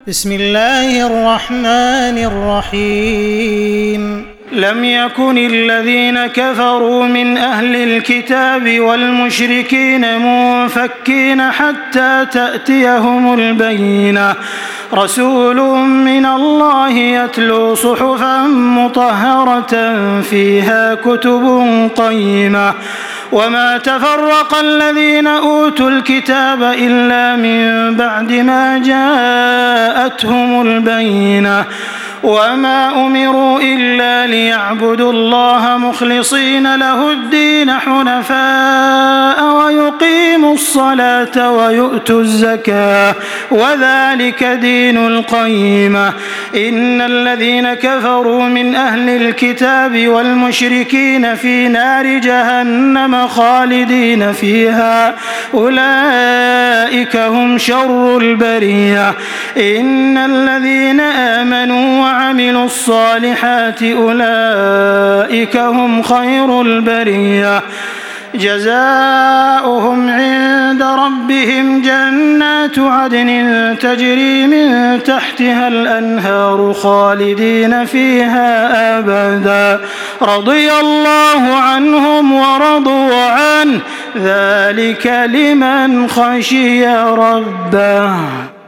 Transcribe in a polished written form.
بسم الله الرحمن الرحيم لم يكن الذين كفروا من أهل الكتاب والمشركين منفكين حتى تأتيهم البينة رسول من الله يتلو صحفا مطهرة فيها كتب قيمة وما تفرق الذين أوتوا الكتاب إلا من بعد ما جاءتهم البينة وما أمروا إلا ليعبدوا الله مخلصين له الدين حنفاء ويقيموا الصلاة ويؤتوا الزكاة وذلك دين القيمة إن الذين كفروا من أهل الكتاب والمشركين في نار جهنم خالدين فيها أولئك هم شر البرية إن الذين آمنوا وعملوا الصالحات أولئك هم خير البرية جزاؤهم عند ربهم جنات عدن تجري من تحتها الأنهار خالدين فيها أبدا رضي الله عنهم ورضوا عنه ذلك لمن خشي ربه.